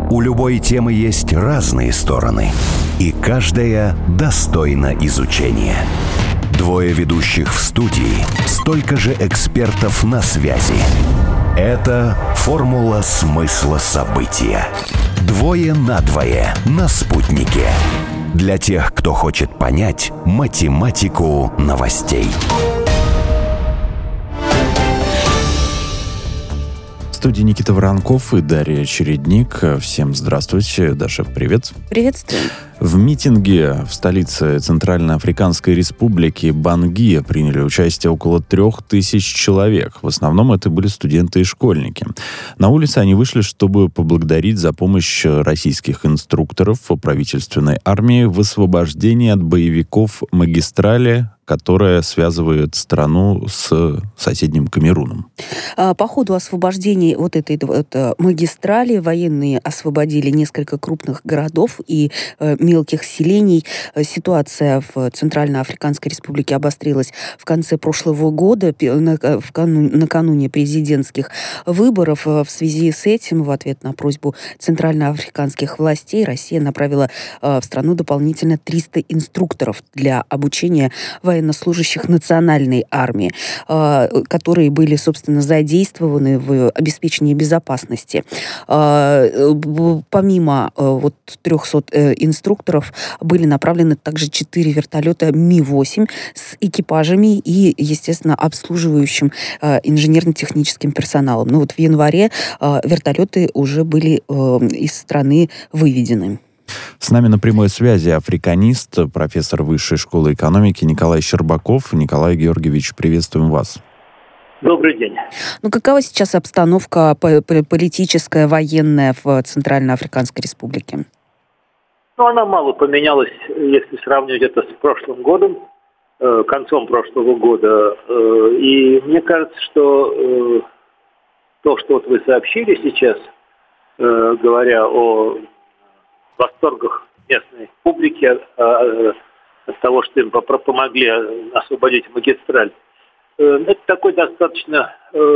У любой темы есть разные стороны, и каждая достойна изучения. Двое ведущих в студии, столько же экспертов на связи. Это «Формула смысла события». Двое на двое на «Спутнике». Для тех, кто хочет понять математику новостей. В студии Никита Воронков и Дарья Чередник. Всем здравствуйте. Даша, привет. Приветствую. В митинге в столице Центральноафриканской Республики Бангui приняли участие около 3000 человек. В основном это были студенты и школьники. На улице они вышли, чтобы поблагодарить за помощь российских инструкторов правительственной армии в освобождении от боевиков магистрали, которая связывает страну с соседним Камеруном. По ходу освобождения вот этой магистрали военные освободили несколько крупных городов и мелких селений. Ситуация в Центральноафриканской Республике обострилась в конце прошлого года, накануне президентских выборов. В связи с этим, в ответ на просьбу центральноафриканских властей, Россия направила в страну дополнительно 300 инструкторов для обучения военнослужащих национальной армии, которые были, собственно, задействованы в обеспечении безопасности. Помимо 300 инструкторов были направлены также 4 вертолета Ми-8 с экипажами и, естественно, обслуживающим инженерно-техническим персоналом. Но вот в январе вертолеты уже были из страны выведены. С нами на прямой связи африканист, профессор Высшей школы экономики Николай Щербаков. Николай Георгиевич, приветствуем вас. Добрый день. Какова сейчас обстановка политическая, военная в Центральноафриканской Республике? Она мало поменялась, если сравнивать это с прошлым годом, концом прошлого года. И мне кажется, что то, что вот вы сообщили сейчас, говоря о восторгах местной публики от того, что им помогли освободить магистраль, это такой достаточно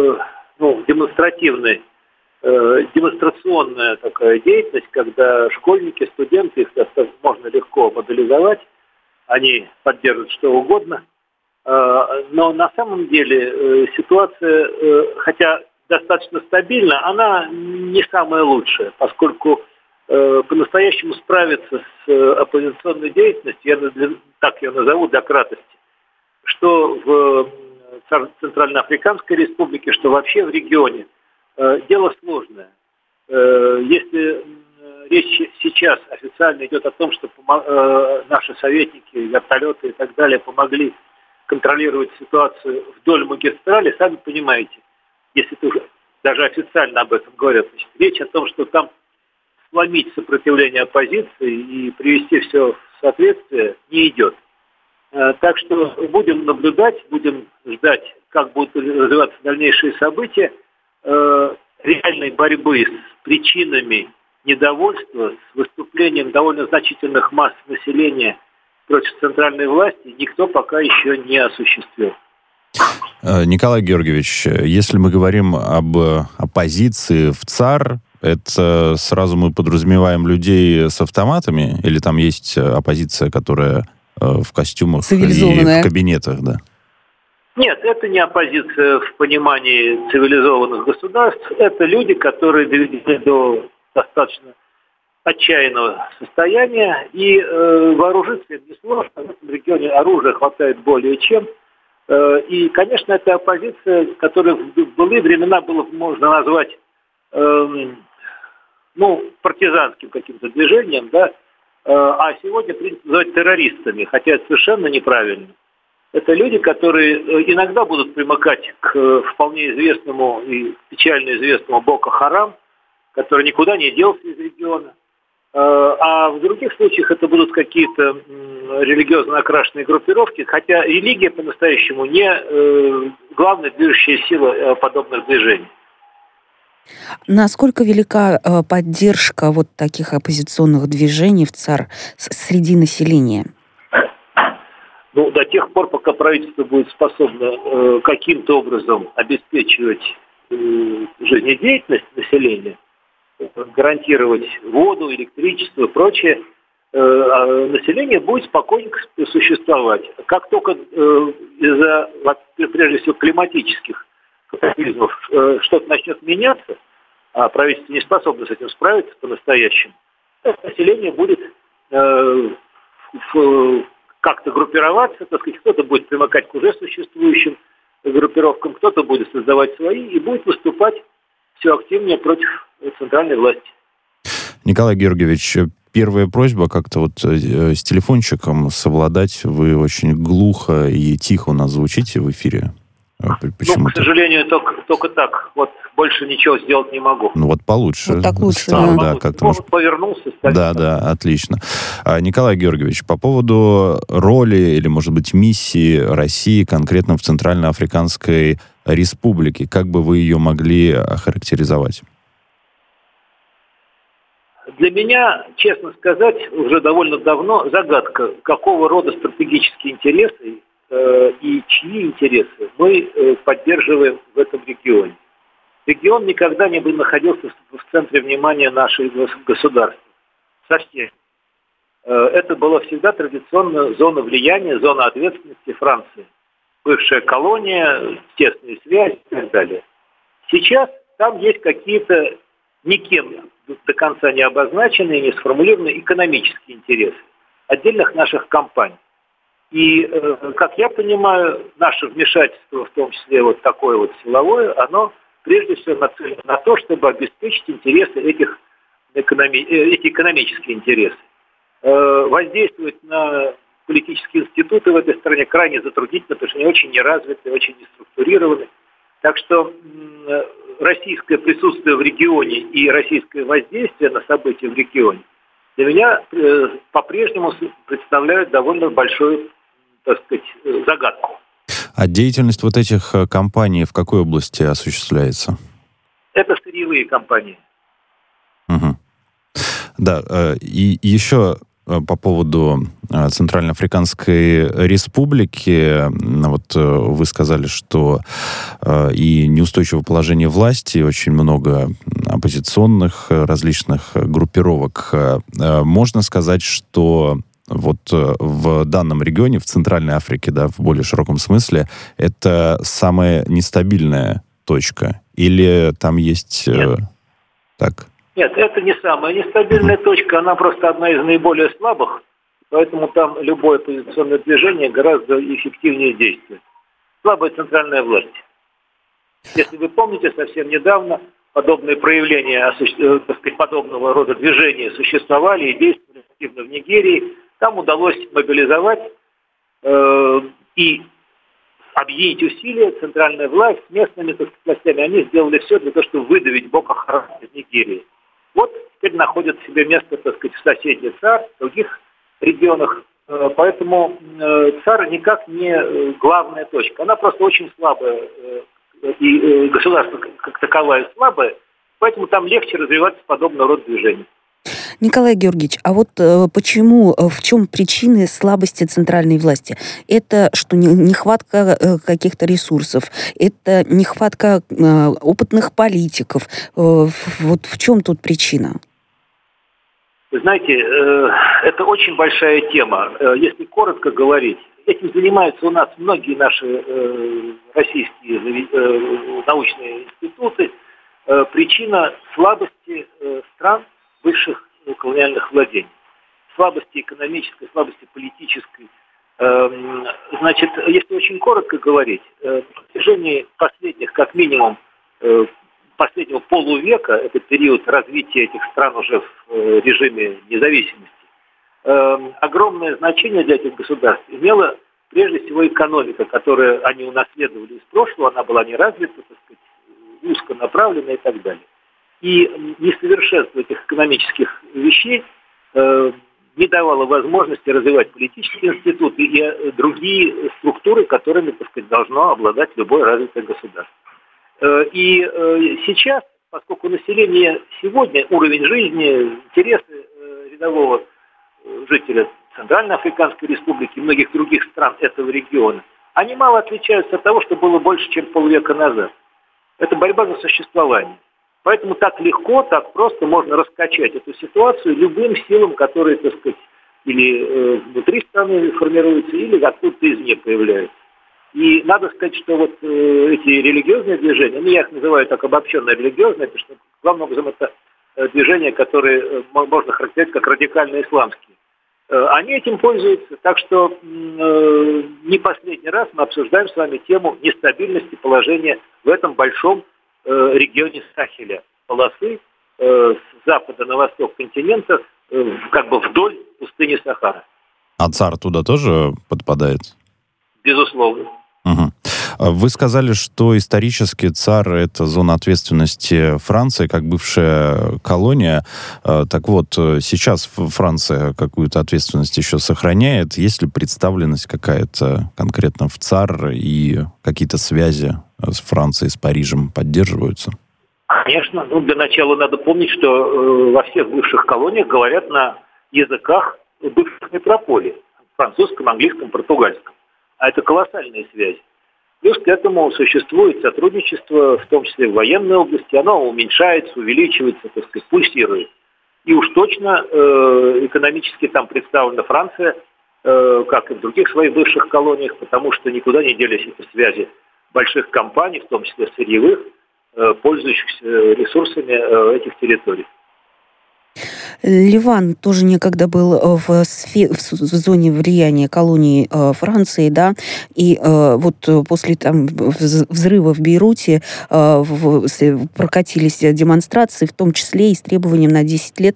демонстрационная такая деятельность, когда школьники, студенты, их можно легко мобилизовать, они поддерживают что угодно. Но на самом деле ситуация, хотя достаточно стабильна, она не самая лучшая, поскольку по-настоящему справиться с оппозиционной деятельностью, я так ее назову для кратости, что в Центральноафриканской Республике, что вообще в регионе, дело сложное. Если речь сейчас официально идет о том, что наши советники, вертолеты и так далее помогли контролировать ситуацию вдоль магистрали, сами понимаете, если это уже даже официально об этом говорят, значит, речь о том, что там сломить сопротивление оппозиции и привести все в соответствие, не идет. Так что будем наблюдать, будем ждать, как будут развиваться дальнейшие события. Реальной борьбы с причинами недовольства, с выступлением довольно значительных масс населения против центральной власти никто пока еще не осуществил. Николай Георгиевич, если мы говорим об оппозиции в ЦАР, это сразу мы подразумеваем людей с автоматами? Или там есть оппозиция, которая в костюмах и в кабинетах, да? Нет, это не оппозиция в понимании цивилизованных государств. Это люди, которые доведены до достаточно отчаянного состояния. И вооружиться им несложно. В этом регионе оружия хватает более чем. И, конечно, это оппозиция, которая в былые времена было можно назвать партизанским каким-то движением, да, а сегодня принято называть террористами, хотя это совершенно неправильно. Это люди, которые иногда будут примыкать к вполне известному и печально известному Боко Харам, который никуда не делся из региона. А в других случаях это будут какие-то религиозно окрашенные группировки, хотя религия по-настоящему не главная движущая сила подобных движений. Насколько велика поддержка вот таких оппозиционных движений в ЦАР среди населения? До тех пор, пока правительство будет способно каким-то образом обеспечивать жизнедеятельность населения, гарантировать воду, электричество и прочее, население будет спокойненько существовать. Как только из-за, прежде всего, климатических катаклизмов что-то начнет меняться, а правительство не способно с этим справиться по-настоящему, население будет как-то группироваться, так сказать, кто-то будет примыкать к уже существующим группировкам, кто-то будет создавать свои и будет выступать все активнее против центральной власти. Николай Георгиевич, первая просьба как-то вот с телефончиком совладать. Вы очень глухо и тихо у нас звучите в эфире. Почему-то. К сожалению, только так. Вот больше ничего сделать не могу. Ну вот получше. Вот так лучше, стало, да. как-то может... Повернулся. Да, отлично. Николай Георгиевич, по поводу роли или, может быть, миссии России конкретно в Центральноафриканской Республике, как бы вы ее могли охарактеризовать? Для меня, честно сказать, уже довольно давно загадка, какого рода стратегические интересы и чьи интересы мы поддерживаем в этом регионе. Регион никогда не находился в центре внимания нашего государства. Совсем. Это была всегда традиционно зона влияния, зона ответственности Франции. Бывшая колония, тесные связи и так далее. Сейчас там есть какие-то никем до конца не обозначенные, не сформулированные экономические интересы отдельных наших компаний. И, как я понимаю, наше вмешательство, в том числе вот такое вот силовое, оно прежде всего нацелено на то, чтобы обеспечить интересы эти экономические интересы. Воздействовать на политические институты в этой стране крайне затруднительно, потому что они очень неразвиты, очень неструктурированы. Так что российское присутствие в регионе и российское воздействие на события в регионе для меня по-прежнему представляют довольно большую, так сказать, загадку. А деятельность вот этих компаний в какой области осуществляется? Это сырьевые компании. Угу. Да, и еще по поводу Центральноафриканской Республики. Вот вы сказали, что и неустойчивое положение власти, очень много оппозиционных различных группировок. Можно сказать, что вот в данном регионе, в Центральной Африке, да, в более широком смысле, это самая нестабильная точка? Или там есть... Так? Нет, это не самая нестабильная точка, она просто одна из наиболее слабых, поэтому там любое оппозиционное движение гораздо эффективнее действует. Слабая центральная власть. Если вы помните, совсем недавно подобные проявления, так сказать, подобного рода движения существовали и действовали активно в Нигерии. Там удалось мобилизовать и объединить усилия, центральная власть с местными, так сказать, властями. Они сделали все для того, чтобы выдавить Боко Харам из Нигерии. Вот теперь находит себе место, так сказать, в соседней ЦАР, в других регионах. Поэтому ЦАР никак не главная точка. Она просто очень слабая, и государство как таковое слабое, поэтому там легче развиваться подобного рода движений. Николай Георгиевич, а вот почему, в чем причины слабости центральной власти? Это что, нехватка каких-то ресурсов? Это нехватка опытных политиков? Вот в чем тут причина? Вы знаете, это очень большая тема. Если коротко говорить, этим занимаются у нас многие наши российские научные институты. Причина слабости стран бывших колониальных владений. Слабости экономической, слабости политической. Значит, если очень коротко говорить, в протяжении последних, как минимум, последнего полувека, это период развития этих стран уже в режиме независимости, огромное значение для этих государств имела прежде всего экономика, которую они унаследовали из прошлого, она была не развита, так сказать, узконаправлена и так далее. И несовершенство этих экономических вещей не давало возможности развивать политические институты и другие структуры, которыми, так сказать, должно обладать любое развитое государство. И сейчас, поскольку население сегодня, уровень жизни, интересы рядового жителя Центральноафриканской Республики и многих других стран этого региона, они мало отличаются от того, что было больше, чем полвека назад. Это борьба за существование. Поэтому так легко, так просто можно раскачать эту ситуацию любым силам, которые, так сказать, или внутри страны формируются, или откуда-то из нее появляются. И надо сказать, что вот эти религиозные движения, я их называю так обобщенно религиозные, потому что главным образом это движения, которые можно характеризовать как радикально исламские. Они этим пользуются, так что не последний раз мы обсуждаем с вами тему нестабильности положения в этом большом регионе Сахеля, полосы с запада на восток континента, как бы вдоль пустыни Сахара. А ЦАР туда тоже подпадает? Безусловно. Угу. Вы сказали, что исторически ЦАР — это зона ответственности Франции, как бывшая колония. Так вот, сейчас Франция какую-то ответственность еще сохраняет? Есть ли представленность какая-то конкретно в ЦАР и какие-то связи с Францией, с Парижем поддерживаются? Конечно. Для начала надо помнить, что во всех бывших колониях говорят на языках бывших метрополий. Французском, английском, португальском. А это колоссальные связи. Плюс к этому существует сотрудничество, в том числе в военной области. Оно уменьшается, увеличивается, так сказать, пульсирует. И уж точно экономически там представлена Франция, как и в других своих бывших колониях, потому что никуда не делись эти связи больших компаний, в том числе сырьевых, пользующихся ресурсами этих территорий. Ливан тоже некогда был в зоне влияния колонии Франции, да, и вот после там взрыва в Бейруте прокатились демонстрации, в том числе и с требованием на 10 лет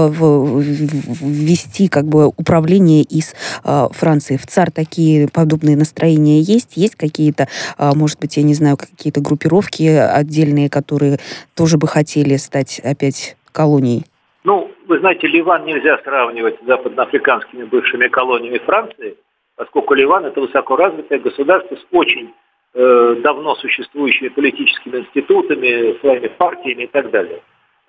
ввести как бы управление из Франции. В ЦАР такие подобные настроения есть? Есть какие-то, может быть, я не знаю, какие-то группировки отдельные, которые тоже бы хотели стать опять колонией? Вы знаете, Ливан нельзя сравнивать с западноафриканскими бывшими колониями Франции, поскольку Ливан – это высокоразвитое государство с очень давно существующими политическими институтами, своими партиями и так далее.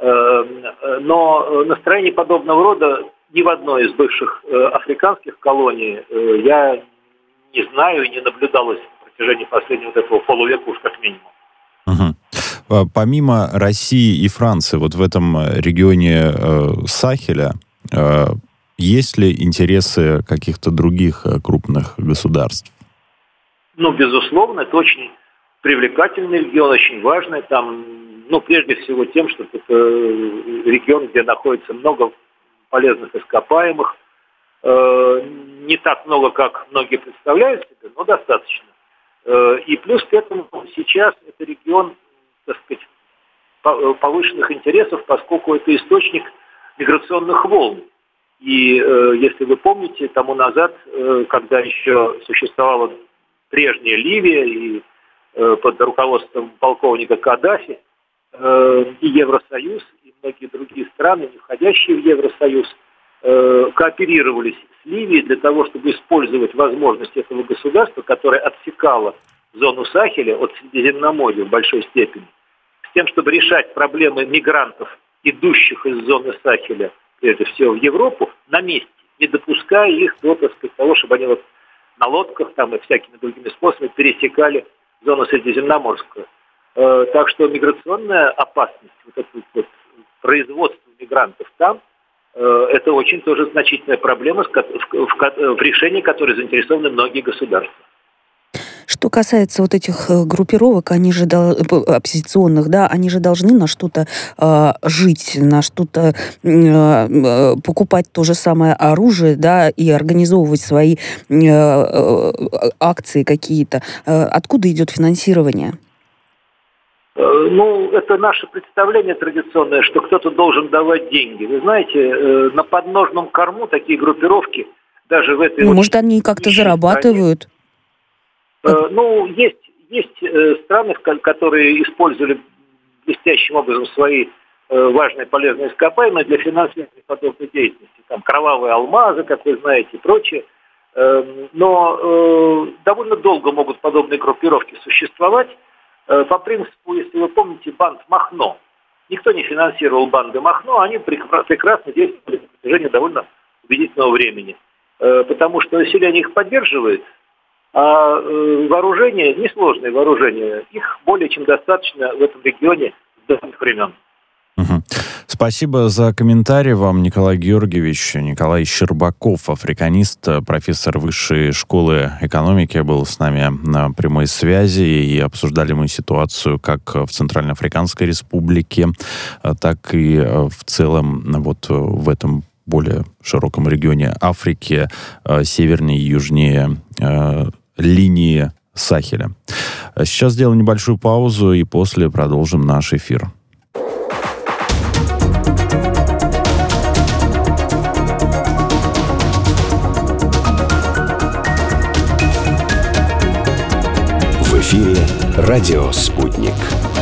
Но настроение подобного рода ни в одной из бывших африканских колоний я не знаю и не наблюдалось на протяжении последнего этого полувека уж как минимум. Помимо России и Франции, вот в этом регионе Сахеля, есть ли интересы каких-то других крупных государств? Безусловно, это очень привлекательный регион, очень важный. Там, прежде всего тем, что это регион, где находится много полезных ископаемых. Не так много, как многие представляют себе, но достаточно. И плюс к этому сейчас это регион, так сказать, повышенных интересов, поскольку это источник миграционных волн. И если вы помните, тому назад, когда еще существовала прежняя Ливия и под руководством полковника Каддафи, и Евросоюз, и многие другие страны, не входящие в Евросоюз, кооперировались с Ливией для того, чтобы использовать возможности этого государства, которое отсекало зону Сахеля от Средиземноморья в большой степени, с тем, чтобы решать проблемы мигрантов, идущих из зоны Сахеля, прежде всего в Европу, на месте, не допуская их до, так сказать, того, чтобы они на лодках там и всякими другими способами пересекали зону Средиземноморскую. Так что миграционная опасность, это производство мигрантов там, это очень тоже значительная проблема, в решении которой заинтересованы многие государства. Что касается вот этих группировок, они же оппозиционных, да, они же должны на что-то жить, на что-то покупать то же самое оружие, да, и организовывать свои акции какие-то. Откуда идет финансирование? Это наше представление традиционное, что кто-то должен давать деньги. Вы знаете, на подножном корму такие группировки, даже в этой... может, они как-то зарабатывают? Есть страны, которые использовали блестящим образом свои важные полезные ископаемые для финансирования подобной деятельности. Там кровавые алмазы, как вы знаете, и прочее. Но довольно долго могут подобные группировки существовать. По принципу, если вы помните, банд Махно. Никто не финансировал банды Махно, они прекрасно действовали на протяжении довольно убедительного времени. Потому что население их поддерживает, а вооружение, несложное вооружение, их более чем достаточно в этом регионе давних времен. Мгм. Спасибо за комментарий вам, Николай Георгиевич. Николай Щербаков, африканист, профессор Высшей школы экономики, был с нами на прямой связи, и обсуждали мы ситуацию как в Центральноафриканской Республике, так и в целом вот в этом более широком регионе Африки, севернее и южнее линии Сахеля. Сейчас сделаем небольшую паузу, и после продолжим наш эфир. В эфире «Радио Спутник».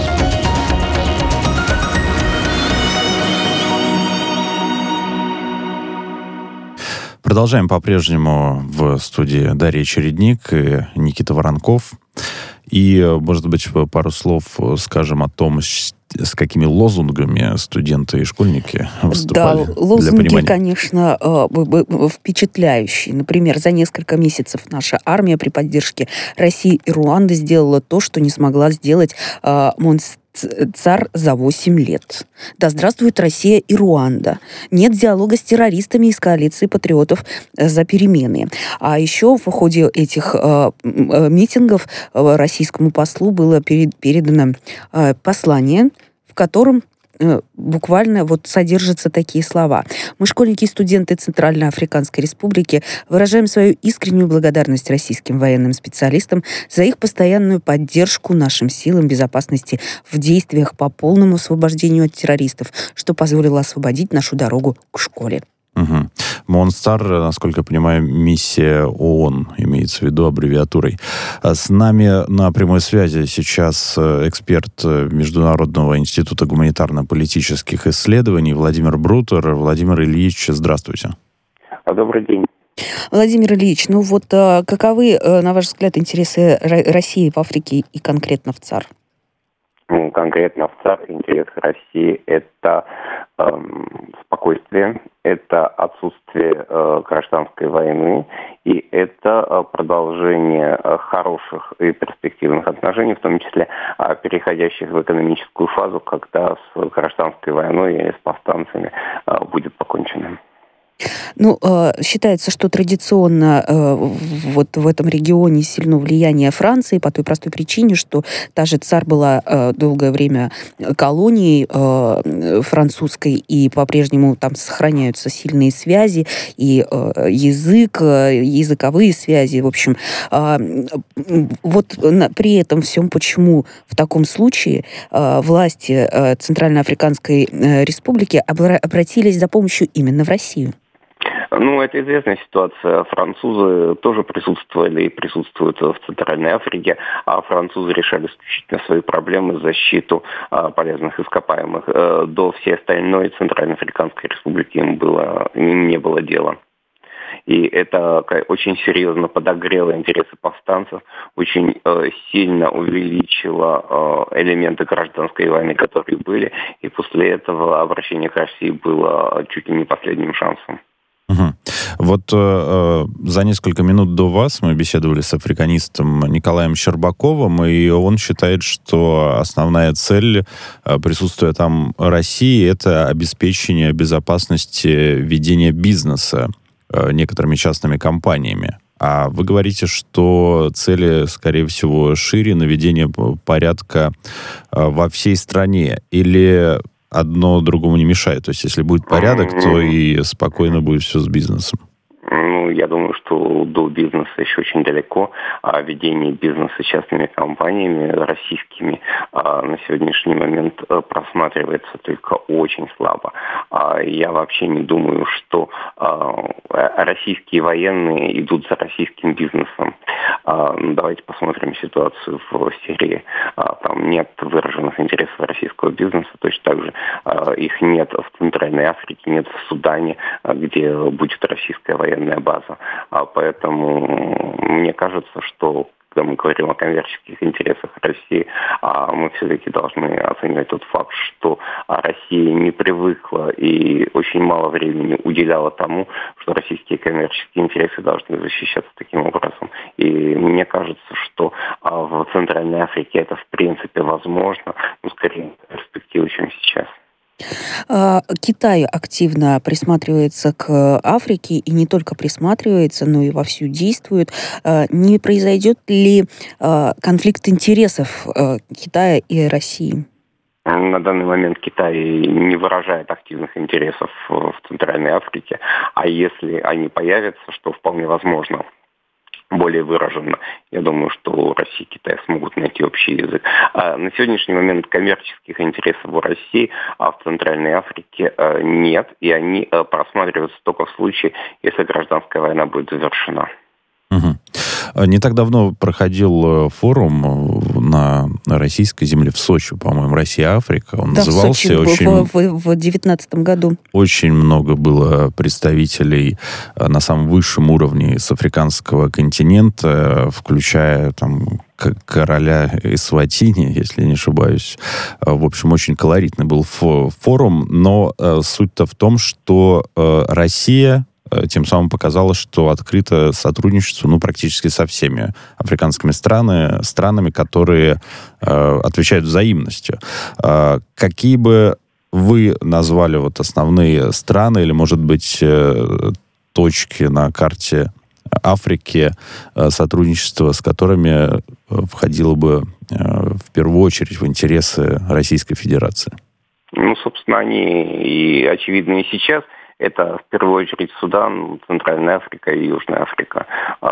Продолжаем по-прежнему в студии Дарья Чередник и Никита Воронков. И, может быть, пару слов скажем о том, с какими лозунгами студенты и школьники выступали. Да, лозунги, конечно, впечатляющие. Например, за несколько месяцев наша армия при поддержке России и Руанды сделала то, что не смогла сделать Монстар за 8 лет. Да здравствует Россия и Руанда. Нет диалога с террористами из коалиции патриотов за перемены. А еще в ходе этих митингов российскому послу было передано послание, в котором буквально вот содержатся такие слова. Мы, школьники и студенты Центральноафриканской Республики, выражаем свою искреннюю благодарность российским военным специалистам за их постоянную поддержку нашим силам безопасности в действиях по полному освобождению от террористов, что позволило освободить нашу дорогу к школе. Угу. Монстар, насколько я понимаю, миссия ООН, имеется в виду аббревиатурой. С нами на прямой связи сейчас эксперт Международного института гуманитарно-политических исследований Владимир Брутер. Владимир Ильич, здравствуйте. Добрый день. Владимир Ильич, ну вот каковы, на ваш взгляд, интересы России в Африке и конкретно в ЦАР? Конкретно в ЦАР интерес России – это спокойствие, это отсутствие гражданской войны, и это продолжение хороших и перспективных отношений, в том числе переходящих в экономическую фазу, когда с гражданской войной и с повстанцами будет покончено. Ну, считается, что традиционно вот в этом регионе сильно влияние Франции по той простой причине, что та же ЦАР была долгое время колонией французской, и по-прежнему там сохраняются сильные связи, и язык, языковые связи, в общем. Вот при этом всем, почему в таком случае власти Центральноафриканской Республики обратились за помощью именно в Россию? Ну, это известная ситуация. Французы тоже присутствовали и присутствуют в Центральной Африке, а французы решали исключительно свои проблемы, защиту полезных ископаемых. До всей остальной Центральноафриканской Республики им не было дела. И это очень серьезно подогрело интересы повстанцев, очень сильно увеличило элементы гражданской войны, которые были, и после этого обращение к России было чуть ли не последним шансом. Угу. Вот за несколько минут до вас мы беседовали с африканистом Николаем Щербаковым, и он считает, что основная цель присутствия там России – это обеспечение безопасности ведения бизнеса некоторыми частными компаниями. А вы говорите, что цели, скорее всего, шире, наведение порядка во всей стране, или одно другому не мешает? То есть, если будет порядок, то и спокойно будет все с бизнесом. Ну, я думаю, что до бизнеса еще очень далеко. А ведение бизнеса частными компаниями, российскими, на сегодняшний момент просматривается только очень слабо. Я вообще не думаю, что российские военные идут за российским бизнесом. Давайте посмотрим ситуацию в Сирии. Там нет выраженных интересов российского бизнеса, точно так же их нет в Центральной Африке, нет в Судане, где будет российская военная база. Поэтому мне кажется, что когда мы говорим о коммерческих интересах России, мы все-таки должны оценивать тот факт, что Россия не привыкла и очень мало времени уделяла тому, что российские коммерческие интересы должны защищаться таким образом. И мне кажется, что в Центральной Африке это в принципе возможно, но скорее перспективы, чем сейчас. Китай активно присматривается к Африке, и не только присматривается, но и вовсю действует. Не произойдет ли конфликт интересов Китая и России? На данный момент Китай не выражает активных интересов в Центральной Африке, а если они появятся, что вполне возможно, более выраженно, я думаю, что Россия и Китай смогут найти общий язык. На сегодняшний момент коммерческих интересов у России в Центральной Африке нет, и они просматриваются только в случае, если гражданская война будет завершена. Угу. Не так давно проходил форум на российской земле в Сочи, по-моему, «Россия-Африка». Он назывался. В Сочи в 2019 году. Очень много было представителей на самом высшем уровне с африканского континента, включая там короля Эсватини, если не ошибаюсь. В общем, очень колоритный был форум, но суть-то в том, что Россия тем самым показала, что открыто сотрудничество практически со всеми африканскими странами, которые отвечают взаимностью. Какие бы вы назвали основные страны или, может быть, точки на карте Африки, сотрудничество с которыми входило бы в первую очередь в интересы Российской Федерации? Собственно, они и очевидны и сейчас. Это в первую очередь Судан, Центральная Африка и Южная Африка.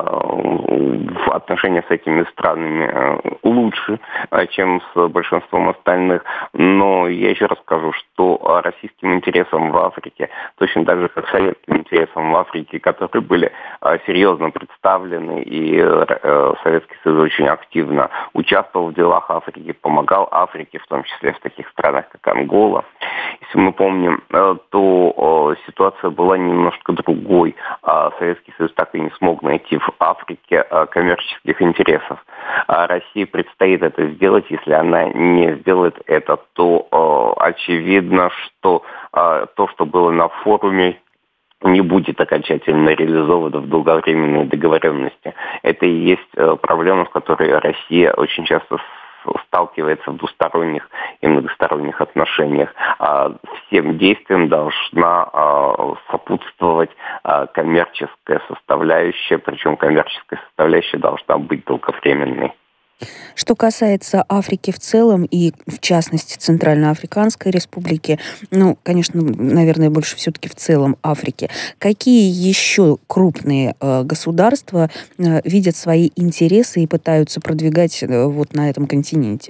Отношения с этими странами лучше, чем с большинством остальных. Но я еще раз скажу, что российским интересам в Африке, точно так же, как советским интересам в Африке, которые были серьезно представлены, и Советский Союз очень активно участвовал в делах Африки, помогал Африке, в том числе в таких странах, как Ангола. Если мы помним, то ситуация была немножко другой. Советский Союз так и не смог найти в Африке коммерческих интересов. России предстоит это сделать. Если она не сделает это, то очевидно, что то, что было на форуме, не будет окончательно реализовано в долговременной договоренности. Это и есть проблема, с которой Россия очень часто сталкивается в двусторонних и многосторонних отношениях. Всем действиям должна сопутствовать коммерческая составляющая, причем коммерческая составляющая должна быть долговременной. Что касается Африки в целом и, в частности, Центральноафриканской Республики, конечно, наверное, больше все-таки в целом Африки, какие еще крупные государства видят свои интересы и пытаются продвигать на этом континенте?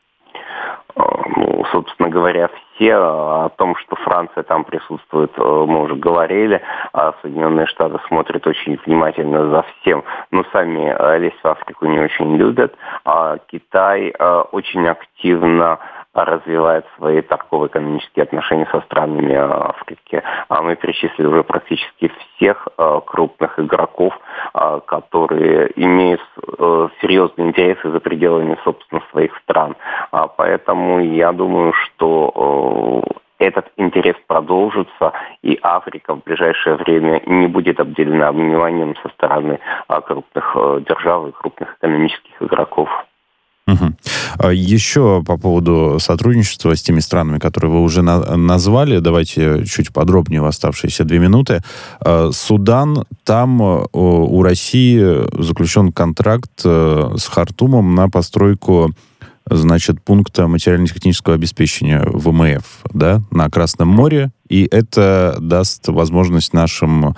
Собственно говоря, все. О том, что Франция там присутствует, мы уже говорили. Соединенные Штаты смотрят очень внимательно за всем, но сами лезть в Африку не очень любят. Китай очень активно развивает свои торгово-экономические отношения со странами Африки. Мы перечислили уже практически всех крупных игроков, которые имеют серьезные интересы за пределами, собственно, своих стран. Поэтому я думаю, что этот интерес продолжится, и Африка в ближайшее время не будет обделена вниманием со стороны крупных держав и крупных экономических игроков. Угу. Еще по поводу сотрудничества с теми странами, которые вы уже назвали, давайте чуть подробнее в оставшиеся 2 минуты. Судан, там у России заключен контракт с Хартумом на постройку, пункта материально-технического обеспечения ВМФ, на Красном море, и это даст возможность нашему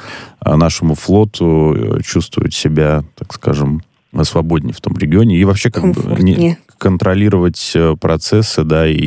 флоту чувствовать себя, так скажем, свободнее в том регионе и вообще контролировать процессы,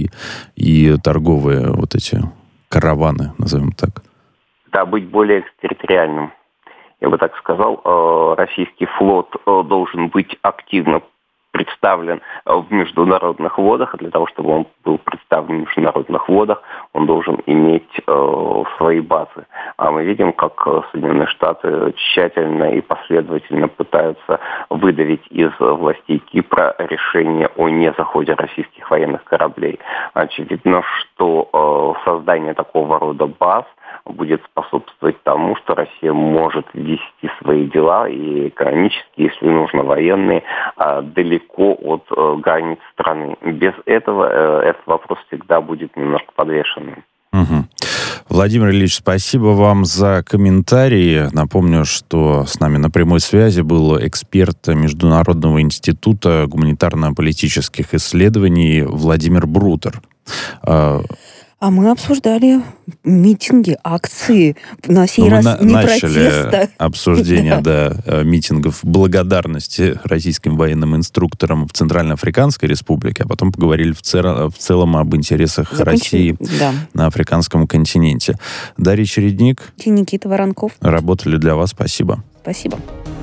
и торговые эти караваны, назовем так. Да, быть более экстерриториальным. Я бы так сказал, российский флот должен быть активно представлен в международных водах, а для того, чтобы он был представлен в международных водах, он должен иметь свои базы. А мы видим, как Соединенные Штаты тщательно и последовательно пытаются выдавить из властей Кипра решение о незаходе российских военных кораблей. Очевидно, что создание такого рода баз будет способствовать тому, что Россия может вести свои дела и экономические, если нужно, военные, далеко от границ страны. Без этого этот вопрос всегда будет немножко подвешенным. Угу. Владимир Ильич, спасибо вам за комментарии. Напомню, что с нами на прямой связи был эксперт Международного института гуманитарно-политических исследований Владимир Брутер. А мы обсуждали митинги, акции, на сей раз не протеста. Начали обсуждение митингов благодарности российским военным инструкторам в Центральноафриканской Республике, а потом поговорили в целом об интересах России на африканском континенте. Дарья Чередник и Никита Воронков работали для вас. Спасибо. Спасибо.